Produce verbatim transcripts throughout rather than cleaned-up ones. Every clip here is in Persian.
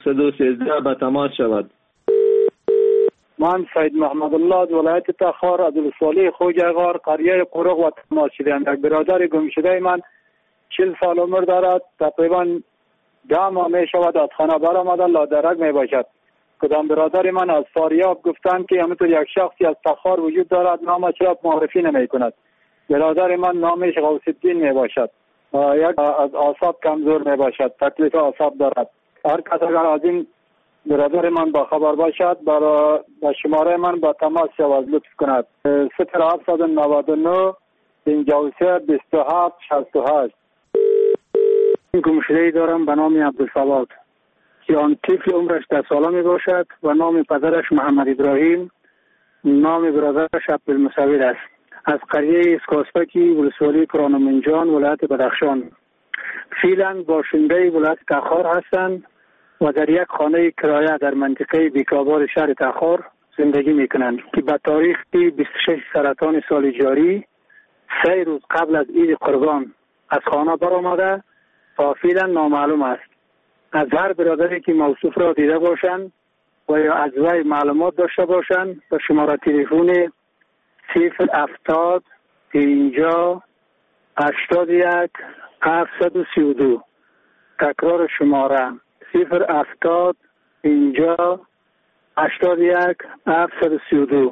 صد و سیزده به تماس شود. من سید محمد الله از ولایت تخار از ولسوالی خوجغار قریه قرق و تماس شدم. یک برادر گم شده من چهل سال عمر دارد، تقریبا ده ماه می شود از خانه برآمده، لادرک می باشد. کدام برادر من از فاریاب گفتند که همینطور یک شخصی از تخار وجود دارد، نامش را معرفی نمی کند. برادر من نامش غوث الدین می باشد، یک از اعصاب کمزور می باشد، تکلیف اعصاب دارد. هر کس اگر از این برادر من با خبر باشد برای با شماره من با تماس شود لطف کند. صفر هفتصد و نود و نه پنجاه و سه بیست و هفت شصت و هشت. گمشده‌ای دارم به نام عبدالصمد که آن طفل عمرش ده ساله می باشد و نام پدرش محمد ابراهیم، نام برادرش عبدالمصور است. از قریه اسکاسپکی ولسوالی کرانمنجان ولایت بدخشان. فعلا باشنده ولایت تخار هستند و در یک خانه کرایه در منطقه بیکابار شهر تخار زندگی می کنند که به تاریخ بیست و شش سرطان سال جاری سه روز قبل از عید قربان از خانه برآمده و فعلا نامعلوم است. از هر برادری که موصوف را دیده باشند و یا از وی معلومات داشته باشند به شماره تلفن صفر هفتاد پنجاه هشتاد و یک هفتصد و سی و دو. تکرار شماره صفر هفتاد پنجاه هشتاد و یک هفتصد و سی و دو.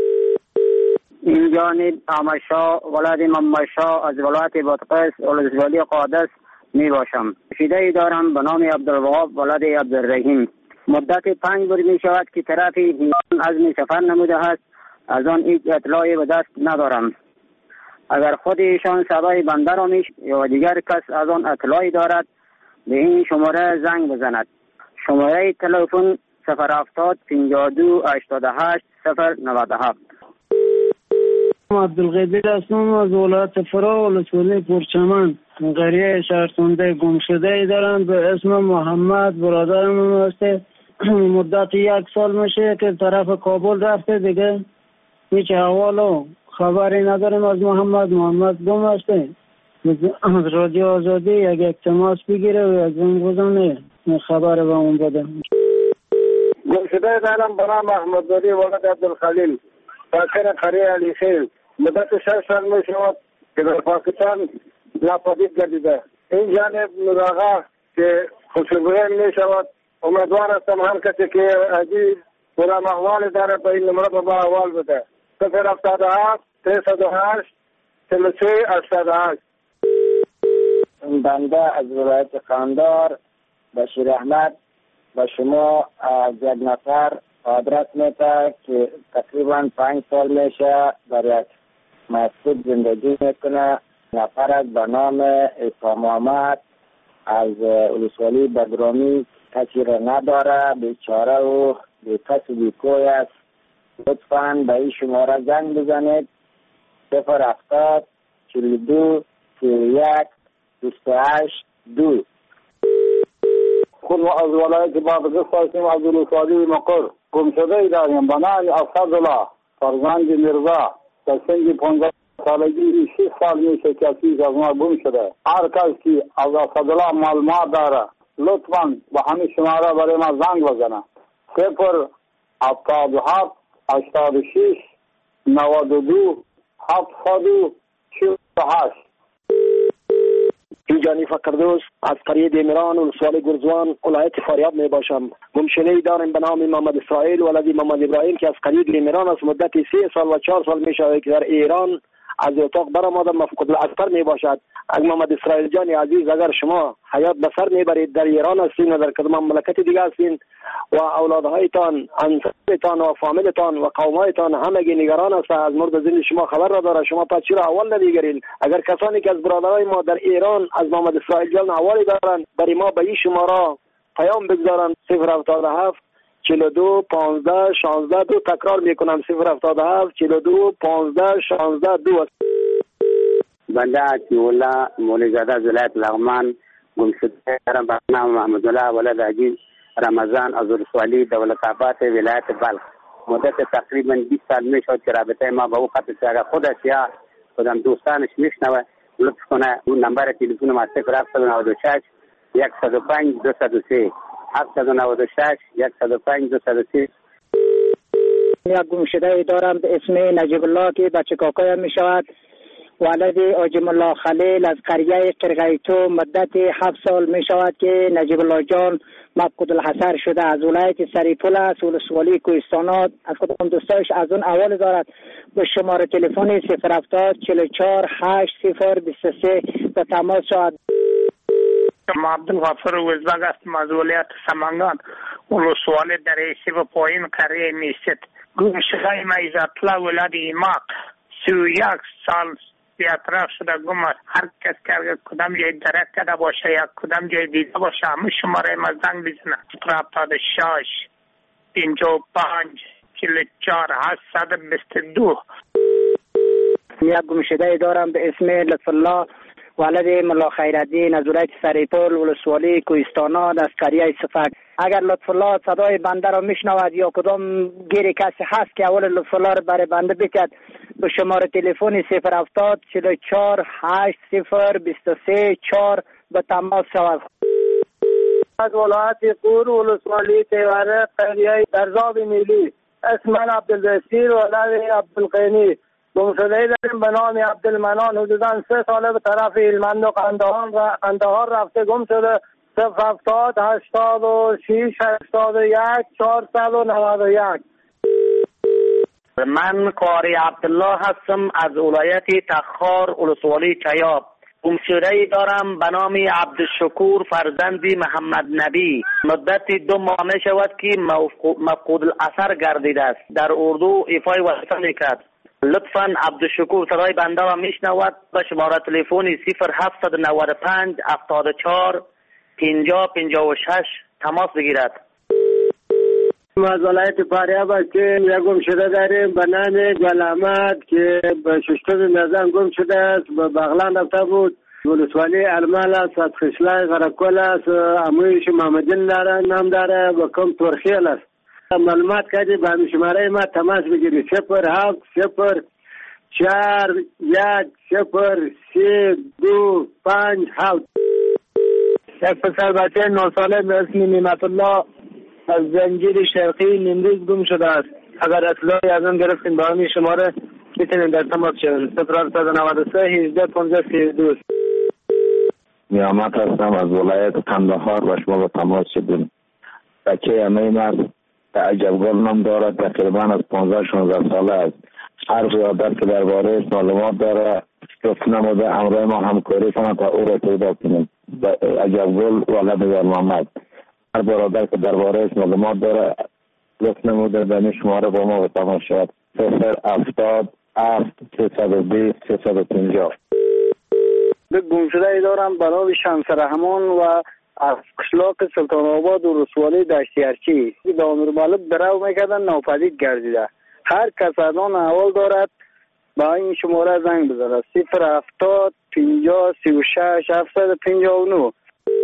این جانب آمشا ولاد ممشا از ولایت بادغیس ولسوالی قادس می باشم. شیده دارم به نام عبدالوهاب ولاد عبدالرحیم. مدت پنج بار می شود که طرف ایران عزم سفر نموده است، از آن هیچ اطلاعی به دست ندارم. اگر خود ایشان صدای بنده را میش یا دیگر کس از آن اطلاعی دارد به این شماره زنگ بزند. شماره تلفن صفر هفتاد پنجاه و دو هشتاد و هشت صفر نود و هفت. عبدالقادر هستم از ولایت فرا ولسوالی پرچمن. قریه شهرسنده گمشده دارم به اسم محمد، برادرم هسته. مدت یک سال میشه که طرف کابل رفته، دیگه هیچ احوال و خبری نداریم از محمد. محمد گم هسته. از رادیو آزادی یک یک تماس بگیره و یک زنگ بزنه خبر به اون بده. گمشده دارم به نام محمد ولی ولد عبدالخلیل، ساکن قریه علی خیل. مدت شش سال می شود که در پاکستان ناپدید گردیده. این جانب نوراغا که خوشبویه می شود. امیدوار هستم هر کسی که عزیز برام احوال داره به این نمره با احوال بده. صفر هفتاد و هفت سیصد و هشت چهل و سه هشتاد و هشت. بنده از ولایت قندار بشیر احمد و شما از یک نفر آدرس میده که تقریبا پنج سال میشه در یک مسجد زندگی میکنه. نفر از به نام عیسی محمد از ولسوالی بدرامی، کسی را نداره، بیچاره و بی کس و بی کوی است. لطفاً به این شماره زنگ بزنید صفر هفتاد چهل و دو سی و یک بیست و هشت دو. خود از ولایت بادغیس هستیم از ولسوالی مقر. گمشده داریم به نام اسدالله فرزند میرزا در سن پانزده سالگی شش سال میشه که از ما گم شده. هر کس که از اسدالله معلومات داره لطفاً به همین شماره برای ما زنگ بزنه. صفر هفتاد و هفت هشتاد و شش نود و دو هفتصد و چهل و هشت. جانی فقردوس از قریه دیمران ولسوالی گرزوان ولایت فاریاب می باشم. گمشده‌ای داریم به نام محمد اسرائیل ولد محمد ابراهیم که از قریه دیمران از مدت سه سال و چهار سال می شود که در ایران از اتاق برآمده مفقود الاثر می باشد. از محمد اسرائیل جان عزیز اگر شما حیات به سر میبرید در ایران هستین و در کدام مملکت دیگه هستین و اولادهایتان، انسانتان و فامیلتان و قومایتان همگی نگران است از مورد زندگی شما خبر را داره، شما پس چرا اول نمیگیرین؟ اگر کسانی که از برادرای ما در ایران از محمد اسرائیل جان اوالی دارن برای ما به این شماره پیام بگذارن صفر هفتاد و هفت چهل و دو پانزده شانزده دو. تکرار میکنم صفر هفتاد و هفت چهل و دو پانزده شانزده دو. بنده عطی‌الله مولوی‌زاده از ولایت لغمان گمشده دارم به نام محمد الله ولد عزیز رمضان از ولسوالی دولت‌آباد ولایت بلخ. مدت تقریبا بیست سال میشد که رابطه ما با او قطع شد. اگر خودش یا خودم دوستانش میشنوه لطف کنه اون نمبر تلفن ما صفر هفتصد و نود و شش صد و پنج دویست و سه هفتصد و نود و شش صد و پنج دو صد و سی. یک گمشده دارم به اسم نجیب الله که بچه کاکایم می شود. ولد آجم الله خلیل از قریه قرقیتو مدت هفت سال می شود که نجیب الله جان مفقود الحصر شده. از ولایت سریپول است، ولسوالی کوهستانات. از کدام دوستایش از اون اول دارد به شماره تلفن صفر هفتاد چهل و چهار هشت صفر بیست و سه به تماس شود. ما عبدالغفور وزبگ هستم از ولایت سمنگان، ولسوالی در ایسی و پایین قریه میست. گمشده ما عزت‌الله ولد ایماق سی و یک سال بیاطراف شده گم است. هر کس که کدام جای درک کرده باشه یا کدام جای دیده باشه همه شماره ما زنگ بزنه. هفتاد و شش پنجاه و پنج چهل و چهار هشتصد و بیست و دو. یک گمشده دارم به اسم لطف الله ولد ملا خیرالدین از ولایت سریپول ولسوالی کوهستانات از قریه صفک. اگر لطف الله صدای بنده را میشنود یا کدام گیر کسی هست که اول لطف الله را برای بنده بکد به شماره تلفن صفر هفتاد چهل و چهار هشت صفر بیست و سه چهار به تماس شود. از ولایت قور ولسوالی تیوره قریه درزاب میلی اسم من عبدالبصیر ولد عبدالقینی. گمشده داریم به نام عبدالمنان حدوداً سه ساله به طرف هلمند و قندهار رفته گم شده. صفر هفتاد هشتاد و شش هشتاد و یک چهارصد و نود و یک. من قاری عبدالله هستم از ولایت تخار ولسوالی چیاب. گمشده دارم به نام عبدالشکور فرزند محمد نبی. مدت دو ماه می شود که مفقود الاثر گردیده است. در اردو ایفای وظیفه میکرد. لطفاً عبدالشکور صدای بنده را میشنود به شماره تلفن صفر هفتصد و نود و پنج هفتاد و چهار پنجاه پنجاه و شش تماس بگیرد. از ولایت فاریاب که یک گمشده داریم به نام گل احمد که به ششتم نزن گم شده است. به بغلان رفته بود. ولسوالی المال است، از خشلای غرقل است. امویش محمدین داره نام داره و کم ترخیل است. معلومات کردی به شماره ما تماس بگیری صفر هفت صفر چهار یک صفر سه دو پنج هفت. یک پسر بچه نه ساله به اسم نعمت الله از زنجیر شرقی نیمروز گم شده است. اگر اطلاعی از آن گرفتیم با همین شماره میتونیم در تماس شویم. صفر هفتصد و نود و سه هجده پانزده سی و دو. نیامت هستم از ولایت قندهار و شما به تماس شدیم. بچه امیم است، عجبگل نام دارد، تقریبا از پانزده شانزده ساله است. هر زیادت که درباره معلومات داره گفت نموده امروز ما همکاری کنند تا او را پیدا کنیم. عجبگل ولد در محمد. هر برادر که درباره معلومات داره گفت نموده به این شماره با ما به تماس شد. صفر هفتاد هفت سیصد و بیست سیصد و پنجاه. به گمشده دارم به نام شمس رحمان و از قشلاق سلطان آباد و رسوالی دشتی ارچی به امیر مالک درو میکردن ناپدید گردیده. هر کس از آن احوال دارد با این شماره زنگ بزنه صفر هفتاد پنجاه سی و شش هفتصد و پنجاه و نه.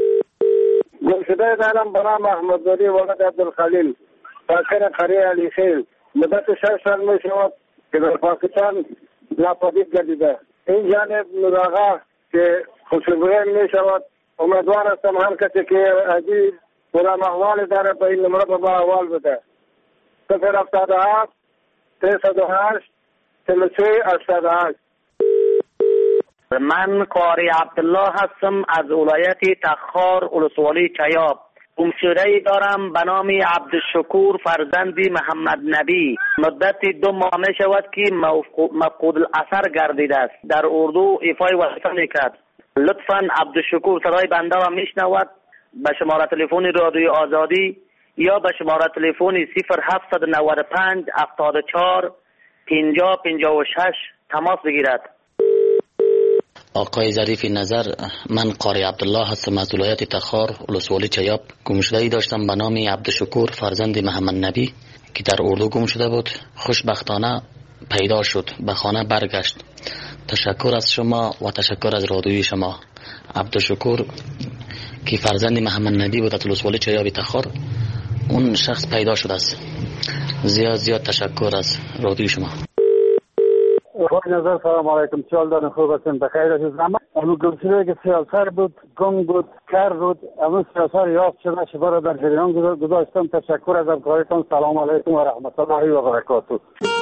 گمشده دارم به نام احمدزاده ولد عبدالخلیل ساکن قریه علی خیل. مدت شش سال می شود که در پاکستان ناپدید گردیده. این جانب مراغه که خوشبویه می شود. امیدوار هستم هر کسی که عجیب برام احوال داره به این نمره به ما احوال بده. صفر هفتاد و هفت سیصد و هشت چهل و سه هشتاد و هشت. من قاری عبدالله هستم از ولایت تخار ولسوالی چیاب. گمشده دارم به نام عبدالشکور فرزند محمد نبی. مدت دو ماه می شود که مفقود الاثر گردیده است. در اردو ایفای وظیفه میکرد. لطفاً عبدالشکور صدای بنده را میشنود به شماره تلفن رادیوی آزادی یا به شماره تلفن صفر هفتصد و نود و پنج هفتاد و چهار پنجاه پنجاه و شش تماس بگیرد. آقای ظریف نظر، من قاری عبدالله هستم از ولایت تخار ولسوالی چیاب. گمشده‌ای داشتم به نام عبدالشکور فرزند محمد نبی که در اردو گم شده بود. خوشبختانه پیدا شد، به خانه برگشت. تشکر از شما و تشکر از رادیوی شما. عبدالشکور که فرزند محمد نبی بود از ولسوالی چیاب تخار، اون شخص پیدا شده است. زیاد زیاد تشکر از رادیوی شما. آقای نظر سلام علیکم. چال دارین؟ خوب هستین؟ بخیر هستید؟ اما گمشده که سیاسر بود، گم بود، کر بود، اما سیاسر یافت شده شما را در جریان گذاشتم. تشکر از همکاریتان. سلام علیکم و رحمت الله و برکاته.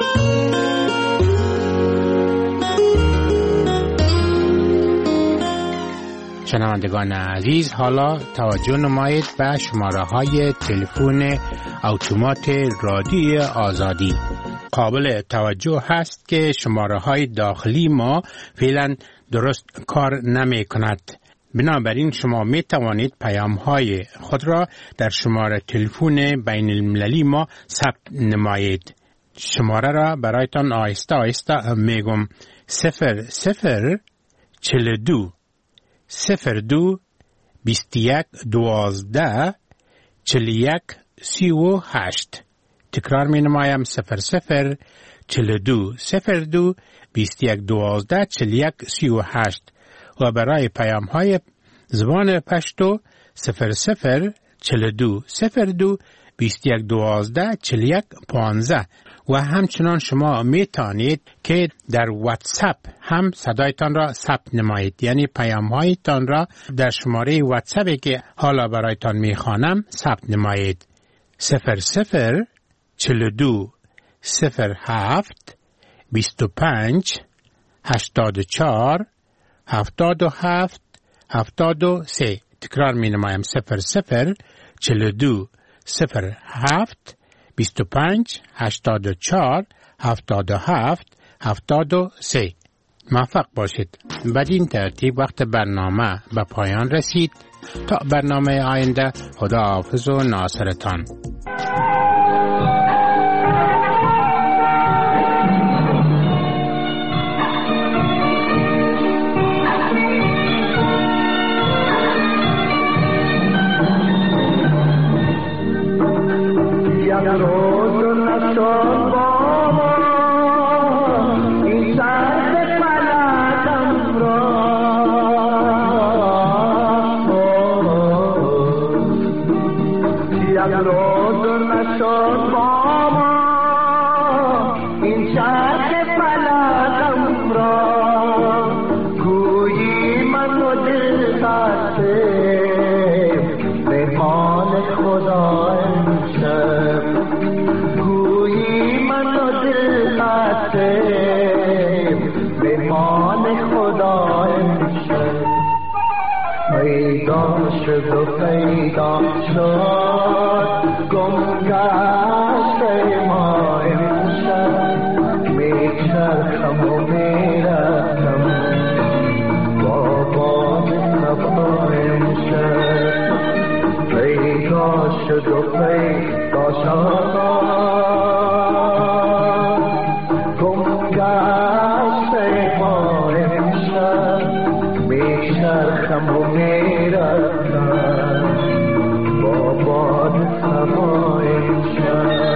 شنوندگان عزیز، حالا توجه نمایید به شماره های تلفن اتومات رادیو آزادی. قابل توجه هست که شماره های داخلی ما فعلا درست کار نمی کند. بنابراین شما می توانید پیام های خود را در شماره تلفن بین المللی ما ثبت نمایید. شماره را برایتان آهسته آهسته می گم. صفر صفر چل دو صفر دو بیست یک دوازده چل یک سی و هشت. تکرار می نمایم. صفر صفر چل دو صفر دو بیست یک دوازده چل یک سی و هشت. و برای پیام های زبان پشتو صفر صفر چل دو صفر دو بیست یک دوازده چل یک پانزده. و همچنان شما می توانید که در واتساپ هم صدایتان را ثبت نمایید، یعنی پیام هایتان را در شماره واتساپی که حالا برایتان می خوانم ثبت نمایید. صفر صفر چل دو صفر هفت بیست و پنج هشتاد و چهار هفتاد و هفت هفتاد و سه. تکرار می نمایم. صفر صفر چل دو صفر هفت بیست و پنج هشتاد و چهار هفتاد و هفت هفتاد و سه. موفق باشید. بدین ترتیب وقت برنامه به پایان رسید. تا برنامه آینده، خدا حافظ و ناصرتان. پیدا شد گم گشته ما امشب، میچرخم و میرفتم با باد صبا امشب. پیدا شد و پیدا شد گم گشته ما امشب، میچرخم و میرفتم با باد صبا امشب.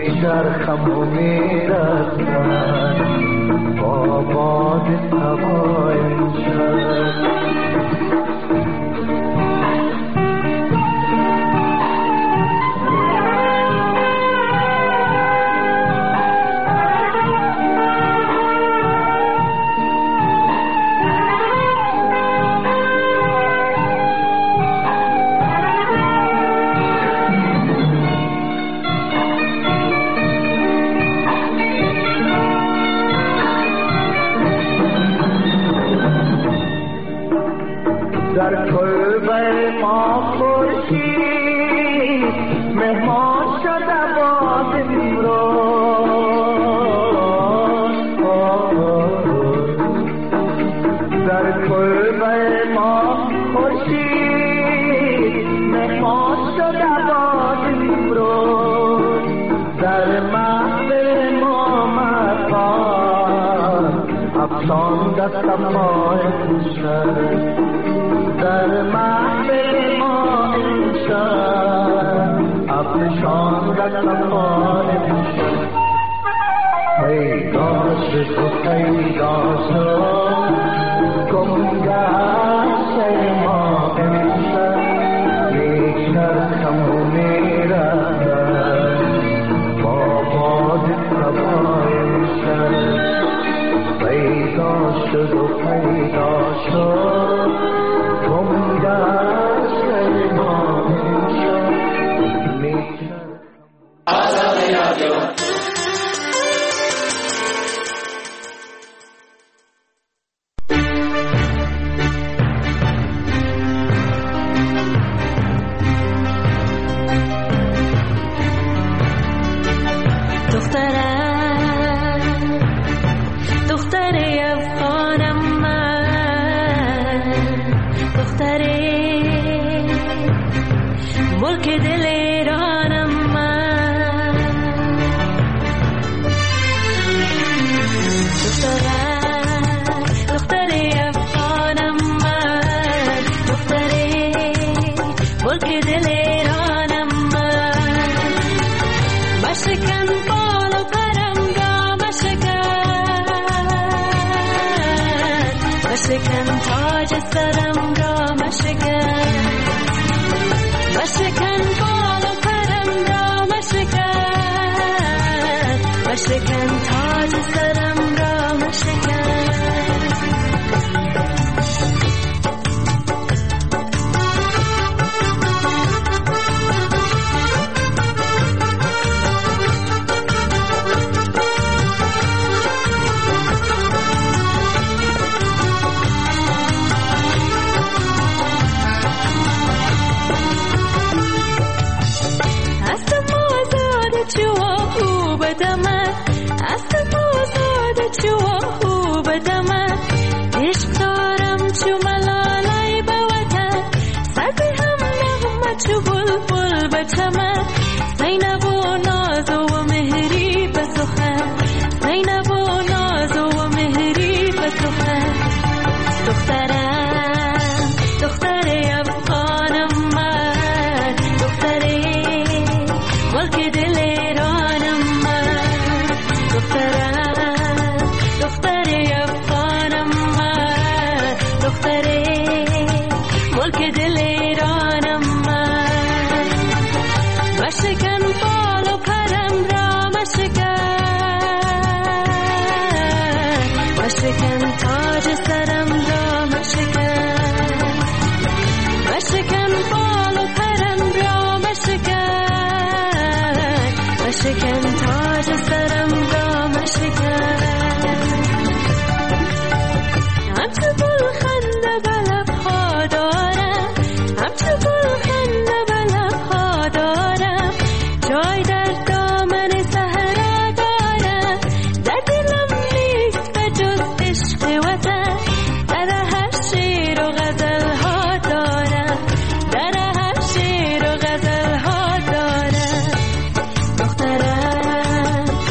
میچرخم و میرسم با باد صبا امشب. در کلبه ما خورشید مهمان شده باز امروز. در کلبه ما خورشید مهمان شده باز امروز. در محفل ما مقام افسانده سما امشب. در محفل ما امشب افشانده سما امشب. پیدا شد و پیدا شد گم گشته ما امشب. میچرخم و میرسم با باد صبا امشب. پیدا شد و پیدا شد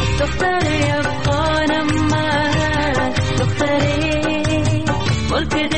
دختری افغانم من، دختری ملک